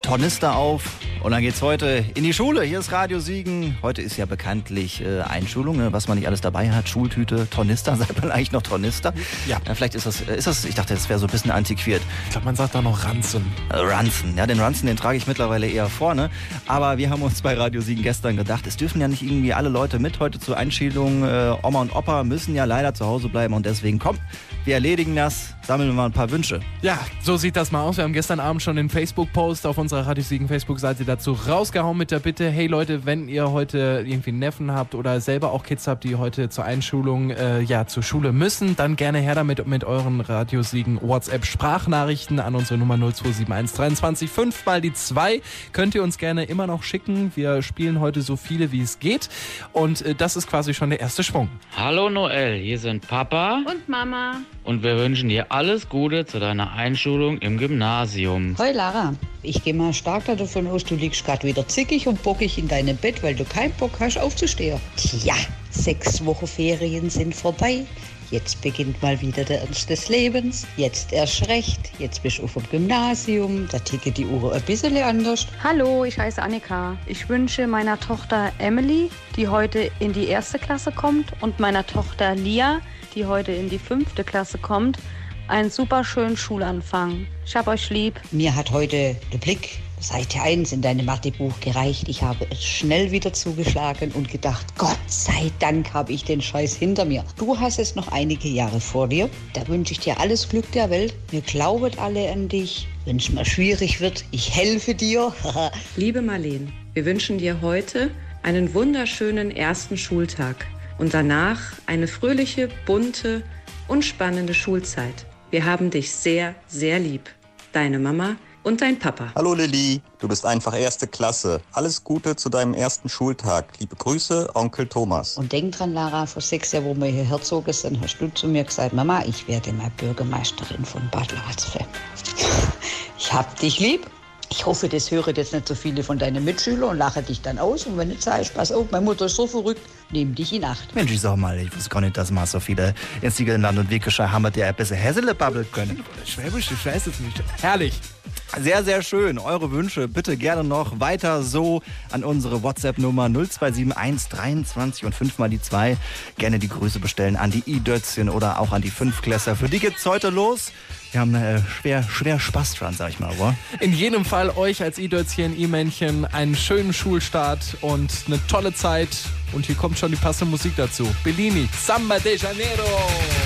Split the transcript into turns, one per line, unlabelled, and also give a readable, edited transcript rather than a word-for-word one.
Tornister auf und dann geht's heute in die Schule. Hier ist Radio Siegen. Heute ist ja bekanntlich Einschulung, was man nicht alles dabei hat. Schultüte, Tornister. Sagt man eigentlich noch Tornister?
Ja.
Vielleicht ist das, ich dachte, das wäre so ein bisschen antiquiert.
Ich glaube, man sagt da noch Ranzen.
Ranzen. Ja, den Ranzen, den trage ich mittlerweile eher vorne. Aber wir haben uns bei Radio Siegen gestern gedacht, es dürfen ja nicht irgendwie alle Leute mit heute zur Einschulung. Oma und Opa müssen ja leider zu Hause bleiben und deswegen komm, wir erledigen das, sammeln wir mal ein paar Wünsche.
Ja, so sieht das mal aus. Wir haben gestern Abend schon den Facebook-Post auf unserer Radio Siegen Facebook-Seite dazu rausgehauen mit der Bitte, hey Leute, wenn ihr heute irgendwie einen Neffen habt oder selber auch Kids habt, die heute zur Einschulung zur Schule müssen, dann gerne her damit mit euren Radio Siegen WhatsApp-Sprachnachrichten an unsere Nummer 0271 23 5 mal die 2. Könnt ihr uns gerne immer noch schicken. Wir spielen heute so viele, wie es geht. Und das ist quasi schon der erste Schwung.
Hallo Noel, hier sind Papa
und Mama.
Und wir wünschen dir alles Gute zu deiner Einschulung im Gymnasium.
Hoi Lara, ich gehe mal stark davon aus, du liegst gerade wieder zickig und bockig in deinem Bett, weil du keinen Bock hast aufzustehen. Tja, 6 Wochen Ferien sind vorbei. Jetzt beginnt mal wieder der Ernst des Lebens. Jetzt erst recht. Jetzt bist du auf dem Gymnasium. Da tickt die Uhr ein bisschen anders.
Hallo, ich heiße Annika. Ich wünsche meiner Tochter Emily, die heute in die 1. Klasse kommt, und meiner Tochter Lia, die heute in die 5. Klasse kommt, einen super schönen Schulanfang. Ich hab euch lieb.
Mir hat heute der Blick Seite 1 in deinem Mathebuch gereicht. Ich habe es schnell wieder zugeschlagen und gedacht, Gott sei Dank habe ich den Scheiß hinter mir. Du hast es noch einige Jahre vor dir. Da wünsche ich dir alles Glück der Welt. Wir glauben alle an dich. Wenn es mal schwierig wird, ich helfe dir.
Liebe Marleen, wir wünschen dir heute einen wunderschönen ersten Schultag und danach eine fröhliche, bunte und spannende Schulzeit. Wir haben dich sehr, sehr lieb. Deine Mama und dein Papa.
Hallo Lilly, du bist einfach 1. Klasse. Alles Gute zu deinem ersten Schultag. Liebe Grüße, Onkel Thomas.
Und denk dran, Lara, vor 6 Jahren, wo wir hierher gezogen sind, hast du zu mir gesagt, Mama, ich werde mal Bürgermeisterin von Bad Larzfeld. Ich hab dich lieb. Ich hoffe, das hören jetzt nicht so viele von deinen Mitschülern und lachen dich dann aus. Und wenn du sagst, pass auf, meine Mutter ist so verrückt, nimm dich in Acht.
Mensch, ich sag mal, ich wusste gar nicht, dass mal so viele in Siegerland und Weggeschei haben, die ein bisschen Häsele babbeln können.
Schwäbisch, ich weiß es nicht. Herrlich.
Sehr, sehr schön. Eure Wünsche bitte gerne noch weiter so an unsere WhatsApp-Nummer 0271 23 und 5 mal die 2. Gerne die Grüße bestellen an die I-Dötzchen oder auch an die 5-Klässler. Für die geht's heute los. Wir haben schwer Spaß dran, sag ich mal, oder?
In jedem Fall euch als I-Dötzchen, I-Männchen einen schönen Schulstart und eine tolle Zeit. Und hier kommt schon die passende Musik dazu. Bellini, Samba de Janeiro.